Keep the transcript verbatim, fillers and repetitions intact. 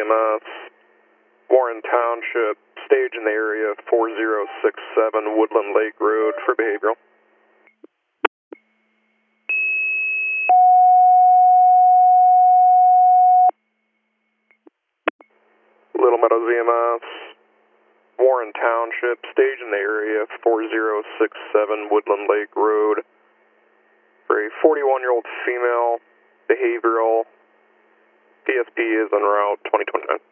M S, Warren Township, stage in the area four zero six seven Woodland Lake Road for behavioral. Little Meadows E M S, Warren Township, stage in the area four zero six seven Woodland Lake Road for a forty-one-year-old female, behavioral. P S P is en route twenty twenty-nine.